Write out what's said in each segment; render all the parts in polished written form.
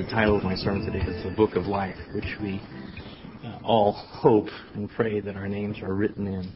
the title of my sermon today is The Book of Life, which we all hope and pray that our names are written in.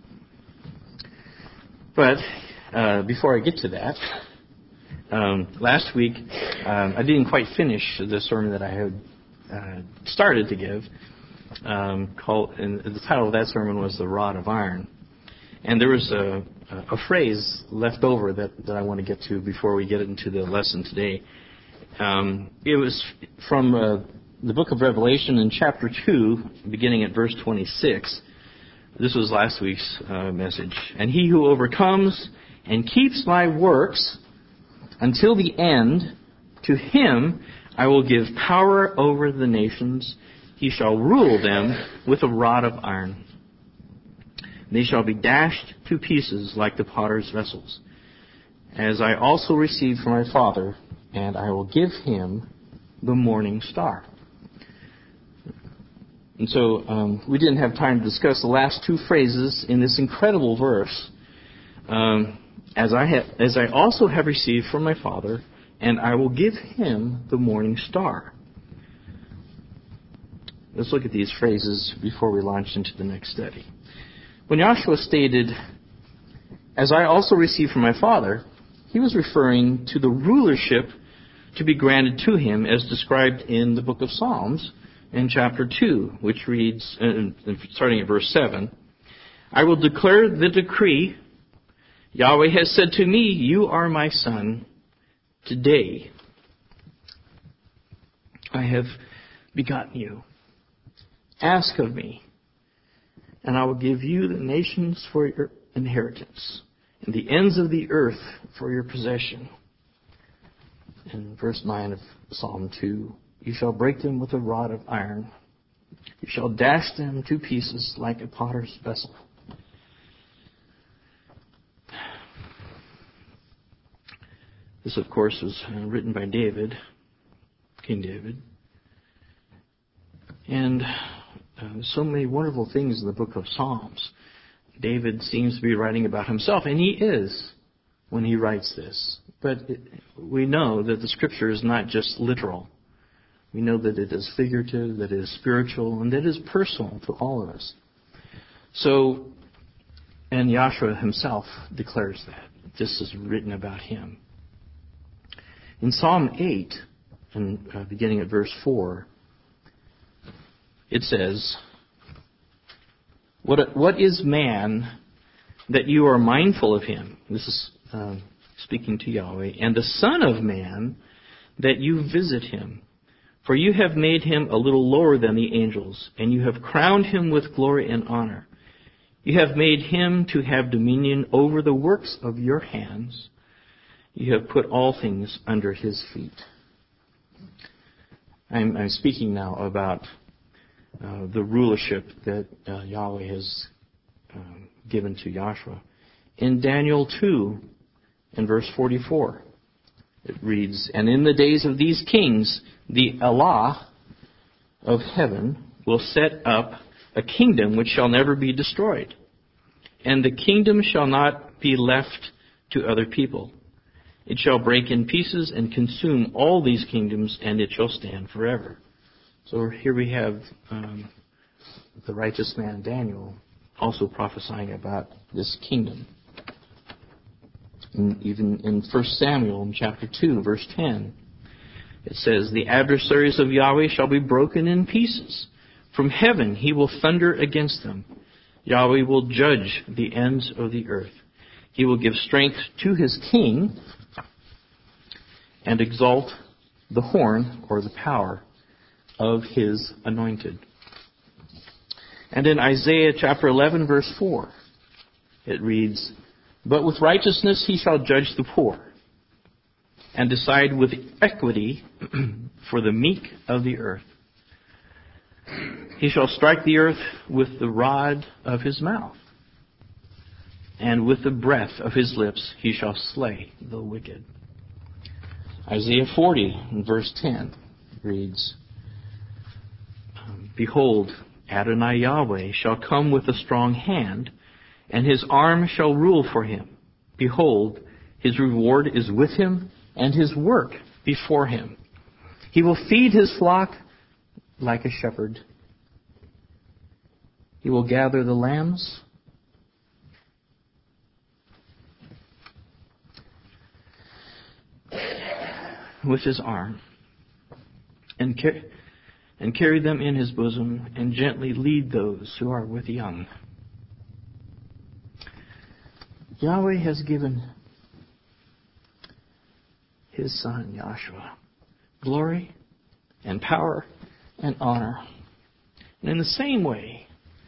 But before I get to that, last week I didn't quite finish the sermon that I had started to give. And the title of that sermon was The Rod of Iron. And there was a phrase left over that I want to get to before we get into the lesson today. It was from the book of Revelation in chapter 2, beginning at verse 26. This was last week's message. And he who overcomes and keeps my works until the end, to him I will give power over the nations. He shall rule them with a rod of iron. They shall be dashed to pieces like the potter's vessels, as I also received from my Father, and I will give him the morning star. And so we didn't have time to discuss the last two phrases in this incredible verse. As I also have received from my Father, and I will give him the morning star. Let's look at these phrases before we launch into the next study. When Joshua stated, as I also received from my Father, he was referring to the rulership to be granted to him as described in the book of Psalms in chapter 2, which reads, starting at verse 7, I will declare the decree. Yahweh has said to me, you are my son. Today I have begotten you. Ask of me, and I will give you the nations for your inheritance, and the ends of the earth for your possession. In verse 9 of Psalm 2, you shall break them with a rod of iron. You shall dash them to pieces like a potter's vessel. This, of course, was written by David, King David. And so many wonderful things in the book of Psalms. David seems to be writing about himself, and he is when he writes this. But we know that the Scripture is not just literal. We know that it is figurative, that it is spiritual, and that it is personal to all of us. So, and Joshua himself declares that. This is written about him. In Psalm 8, and beginning at verse 4, it says, What is man that you are mindful of him? This is speaking to Yahweh. And the Son of Man that you visit him. For you have made him a little lower than the angels, and you have crowned him with glory and honor. You have made him to have dominion over the works of your hands. You have put all things under his feet. I'm speaking now about the rulership that Yahweh has given to Joshua. In Daniel 2, in verse 44, it reads, And in the days of these kings, the Allah of heaven will set up a kingdom which shall never be destroyed, and the kingdom shall not be left to other people. It shall break in pieces and consume all these kingdoms, and it shall stand forever. So here we have the righteous man Daniel also prophesying about this kingdom. And even in 1 Samuel in chapter 2, verse 10, it says, The adversaries of Yahweh shall be broken in pieces. From heaven he will thunder against them. Yahweh will judge the ends of the earth. He will give strength to his king and exalt the horn or the power of his anointed. And in Isaiah chapter 11, verse 4, it reads, But with righteousness he shall judge the poor, and decide with equity for the meek of the earth. He shall strike the earth with the rod of his mouth, and with the breath of his lips he shall slay the wicked. Isaiah 40, verse 10, reads, Behold, Adonai Yahweh shall come with a strong hand, and his arm shall rule for him. Behold, his reward is with him, and his work before him. He will feed his flock like a shepherd. He will gather the lambs with his arm and carry them in his bosom and gently lead those who are with young. Yahweh has given his son, Yahshua, glory and power and honor. And in the same way,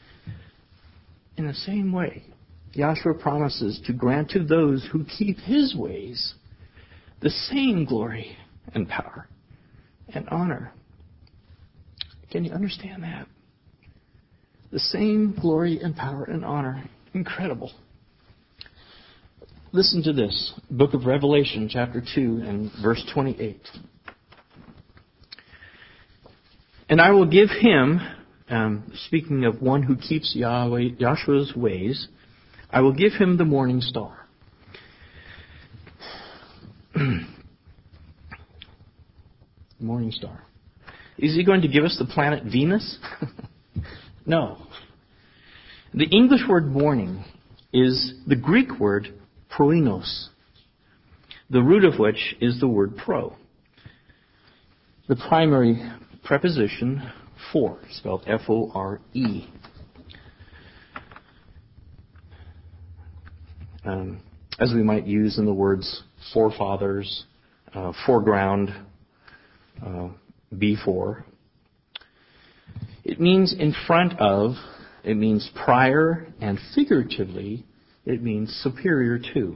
Yahshua promises to grant to those who keep his ways the same glory and power and honor. Can you understand that? The same glory and power and honor. Incredible. Listen to this. Book of Revelation, chapter 2 and verse 28. And I will give him, speaking of one who keeps Yahshua's ways, I will give him the morning star. Morning star. Is he going to give us the planet Venus? No. The English word morning is the Greek word proinos, the root of which is the word pro. The primary preposition for, spelled F-O-R-E. As we might use in the words forefathers, foreground, before. It means in front of, it means prior, and figuratively, it means superior to.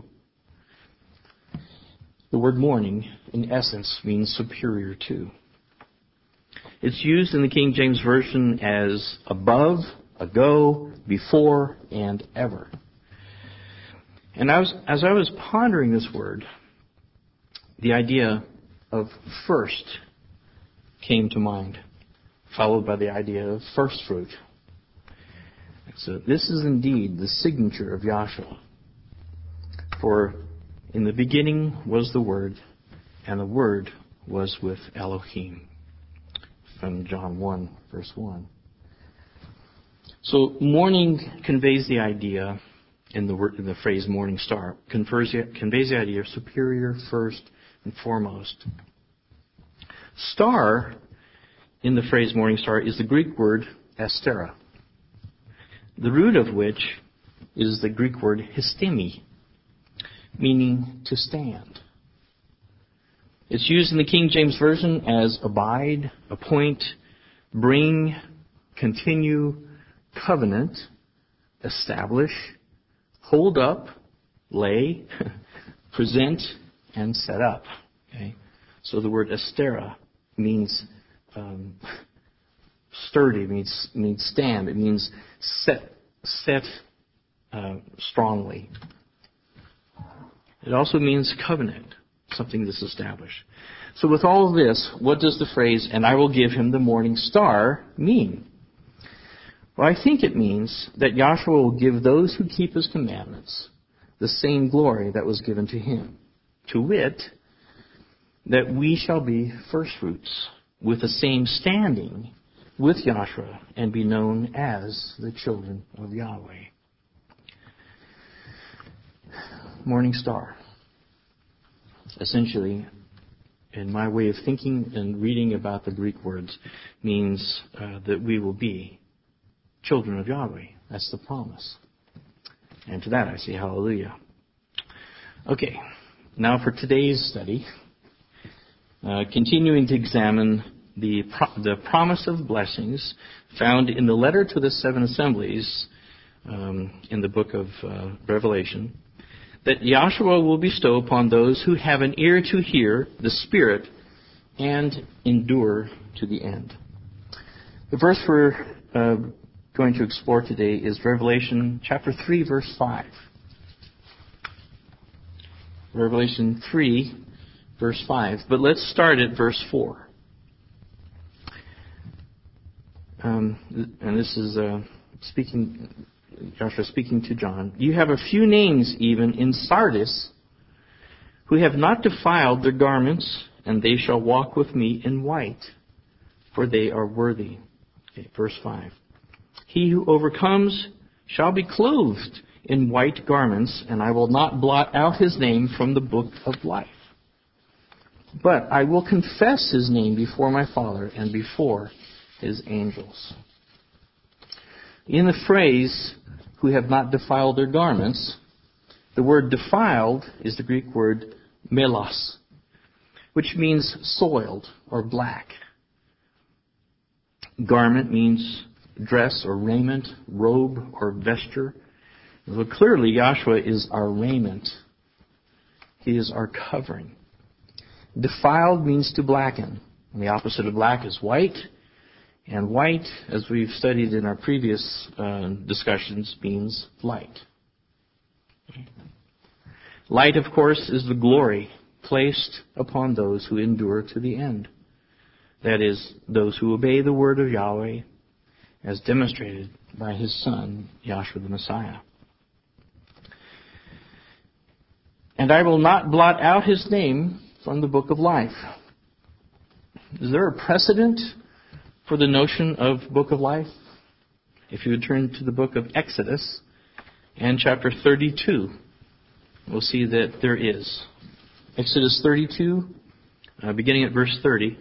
The word morning, in essence, means superior to. It's used in the King James Version as above, ago, before, and ever. And as I was pondering this word, the idea of first came to mind, followed by the idea of first fruit. So this is indeed the signature of Yahshua. For in the beginning was the Word, and the Word was with Elohim. From John 1, verse 1. So morning conveys the idea, in the phrase morning star, conveys the idea of superior, first, and foremost. Star, in the phrase morning star, is the Greek word astera, the root of which is the Greek word histemi, meaning to stand. It's used in the King James Version as abide, appoint, bring, continue, covenant, establish, hold up, lay, present, and set up. Okay? So the word astera means sturdy, means stand. It means set strongly. It also means covenant, something that's established. So with all of this, what does the phrase, and I will give him the morning star, mean? Well, I think it means that Yahshua will give those who keep his commandments the same glory that was given to him. To wit, that we shall be firstfruits with the same standing with Yahshua and be known as the children of Yahweh. Morning star. Essentially, in my way of thinking and reading about the Greek words, means that we will be children of Yahweh. That's the promise. And to that I say hallelujah. Okay, now for today's study, continuing to examine the promise of blessings found in the letter to the seven assemblies in the book of Revelation, that Yahshua will bestow upon those who have an ear to hear the Spirit and endure to the end. The verse we're going to explore today is Revelation chapter 3, verse 5. Revelation 3, verse 5. But let's start at verse 4. And this is Joshua speaking to John. You have a few names even in Sardis who have not defiled their garments and they shall walk with me in white, for they are worthy. Okay, verse 5. He who overcomes shall be clothed in white garments, and I will not blot out his name from the book of life. But I will confess his name before my Father and before his angels. In the phrase, who have not defiled their garments, the word defiled is the Greek word melos, which means soiled or black. Garment means dress or raiment, robe or vesture. So clearly, Yahshua is our raiment. He is our covering. Defiled means to blacken. And the opposite of black is white. And white, as we've studied in our previous discussions, means light. Light, of course, is the glory placed upon those who endure to the end. That is, those who obey the word of Yahweh, as demonstrated by His Son, Yahshua the Messiah. And I will not blot out His name from the book of life. Is there a precedent for the notion of book of life? If you would turn to the book of Exodus and chapter 32, we'll see that there is. Exodus 32, beginning at verse 30,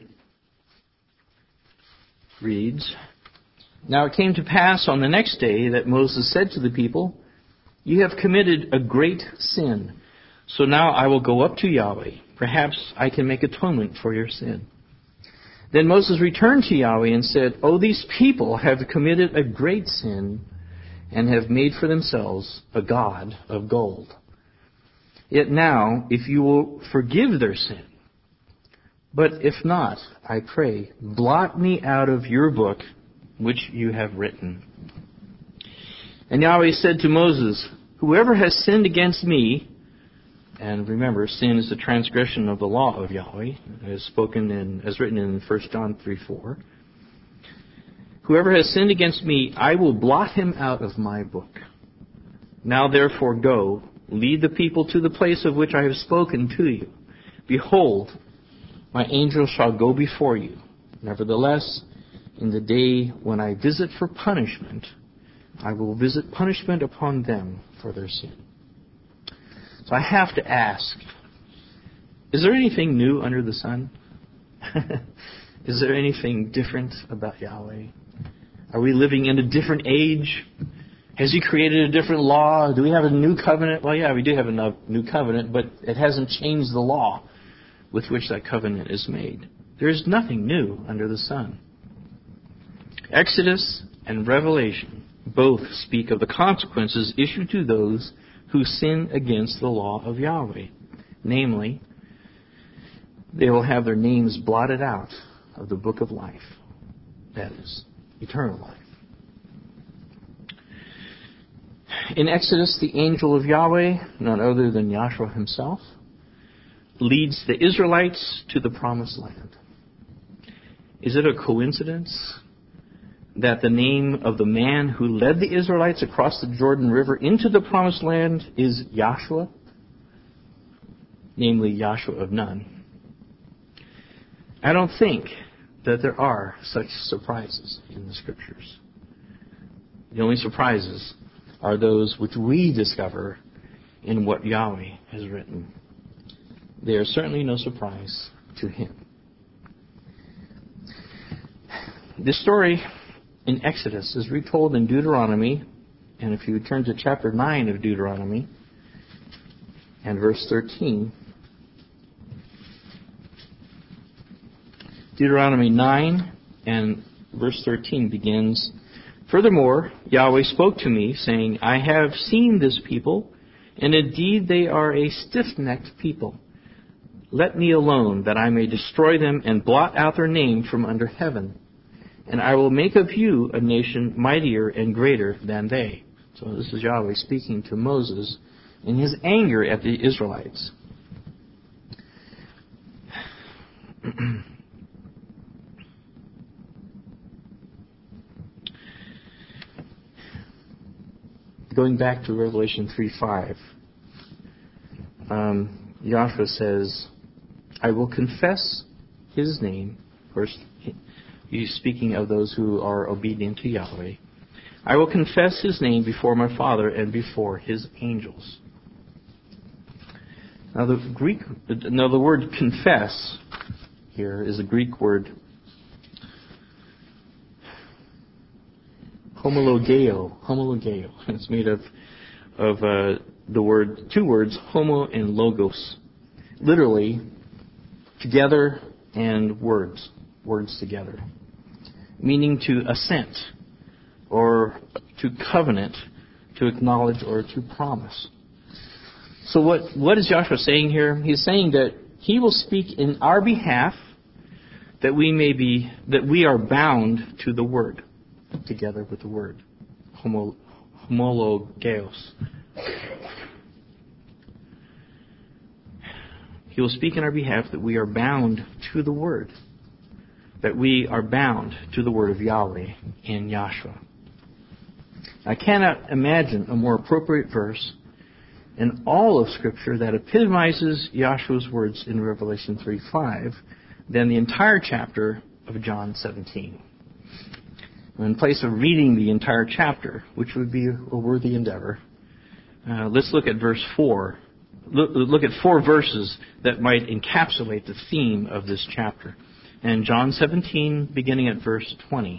reads, Now it came to pass on the next day that Moses said to the people, You have committed a great sin. So now I will go up to Yahweh. Perhaps I can make atonement for your sin. Then Moses returned to Yahweh and said, Oh, these people have committed a great sin and have made for themselves a god of gold. Yet now, if you will forgive their sin, but if not, I pray, blot me out of your book which you have written. And Yahweh said to Moses, Whoever has sinned against me, and remember, sin is the transgression of the law of Yahweh, as written in 1 John 3:4. Whoever has sinned against me, I will blot him out of my book. Now therefore go, lead the people to the place of which I have spoken to you. Behold, my angel shall go before you. Nevertheless, in the day when I visit for punishment, I will visit punishment upon them for their sin. So I have to ask, is there anything new under the sun? Is there anything different about Yahweh? Are we living in a different age? Has He created a different law? Do we have a new covenant? Well, yeah, we do have a new covenant, but it hasn't changed the law with which that covenant is made. There is nothing new under the sun. Exodus and Revelation both speak of the consequences issued to those who sin against the law of Yahweh. Namely, they will have their names blotted out of the book of life. That is, eternal life. In Exodus, the angel of Yahweh, none other than Yahshua himself, leads the Israelites to the promised land. Is it a coincidence that the name of the man who led the Israelites across the Jordan River into the promised land is Yahshua? Namely, Yahshua of Nun. I don't think that there are such surprises in the Scriptures. The only surprises are those which we discover in what Yahweh has written. They are certainly no surprise to Him. This story in Exodus is retold in Deuteronomy, and if you would turn to chapter 9 of Deuteronomy and verse 13. Deuteronomy 9 and verse 13 begins, Furthermore, Yahweh spoke to me, saying, I have seen this people, and indeed they are a stiff-necked people. Let me alone, that I may destroy them and blot out their name from under heaven. And I will make of you a nation mightier and greater than they. So this is Yahweh speaking to Moses in his anger at the Israelites. Going back to Revelation 3:5, Yahshua says, I will confess His name. First, he's speaking of those who are obedient to Yahweh. I will confess His name before my Father and before His angels. Now the word confess here is a Greek word homologeo. Homologeo. It's made of two words, homo and logos. Literally, together and words together. Meaning to assent, or to covenant, to acknowledge, or to promise. So what is Joshua saying here? He's saying that he will speak in our behalf, that we are bound to the word, together with the word, homologeos. He will speak in our behalf that we are bound to the word, that we are bound to the word of Yahweh in Yahshua. I cannot imagine a more appropriate verse in all of Scripture that epitomizes Yahshua's words in Revelation 3:5 than the entire chapter of John 17. In place of reading the entire chapter, which would be a worthy endeavor, let's look at verse 4. Look at 4 verses that might encapsulate the theme of this chapter. And John 17, beginning at verse 20.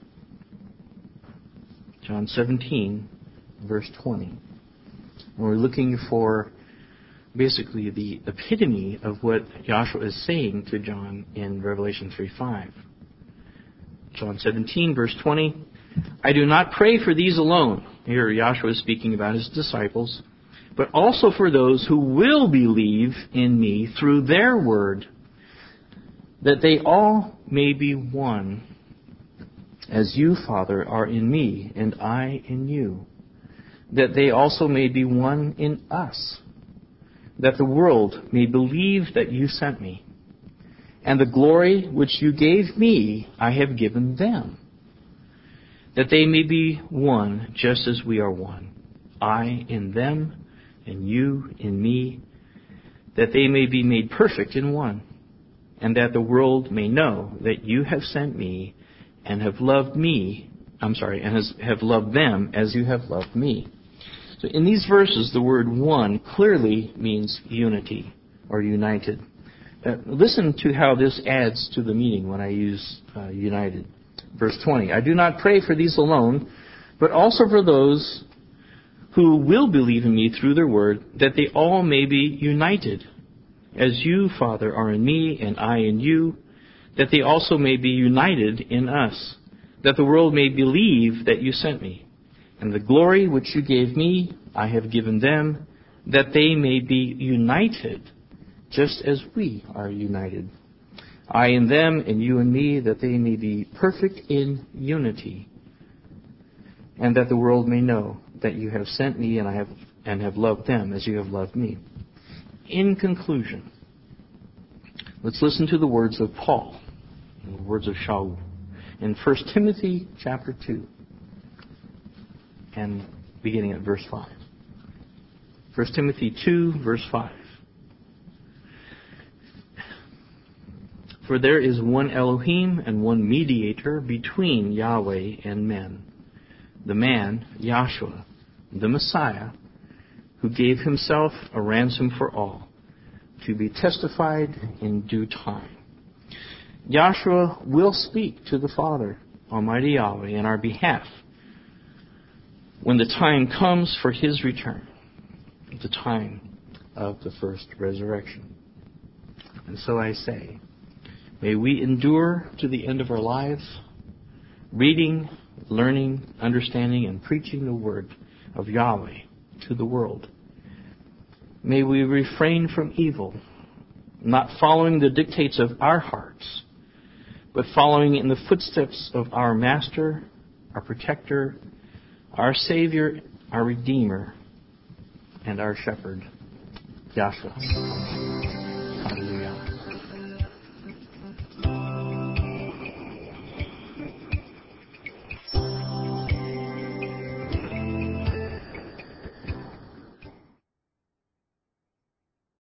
John 17, verse 20. And we're looking for basically the epitome of what Yahshua is saying to John in Revelation 3:5. John 17, verse 20. I do not pray for these alone. Here Yahshua is speaking about His disciples, but also for those who will believe in Me through their word, that they all may be one, as You, Father, are in Me, and I in You, that they also may be one in us, that the world may believe that You sent Me. And the glory which You gave Me, I have given them, that they may be one just as We are one, I in them, and You in Me, that they may be made perfect in one, and that the world may know that You have sent Me and have loved have loved them as You have loved Me. So in these verses, the word one clearly means unity or united. Listen to how this adds to the meaning when I use united. Verse 20, I do not pray for these alone, but also for those who will believe in Me through their word, that they all may be united, as You, Father, are in Me, and I in You, that they also may be united in us, that the world may believe that You sent Me. And the glory which You gave Me, I have given them, that they may be united, just as We are united. I in them, and You in Me, that they may be perfect in unity, and that the world may know that You have sent Me and have loved them as You have loved Me. In conclusion, let's listen to the words of Paul, the words of Shaul, in 1 Timothy chapter 2, and beginning at verse 5. 1 Timothy 2, verse 5. For there is one Elohim and one mediator between Yahweh and men, the man, Yahshua, the Messiah, who gave Himself a ransom for all, to be testified in due time. Yahshua will speak to the Father, Almighty Yahweh, in our behalf when the time comes for His return, the time of the first resurrection. And so I say, may we endure to the end of our lives, reading, learning, understanding, and preaching the word of Yahweh to the world. May we refrain from evil, not following the dictates of our hearts, but following in the footsteps of our Master, our Protector, our Savior, our Redeemer, and our Shepherd, Yahshua.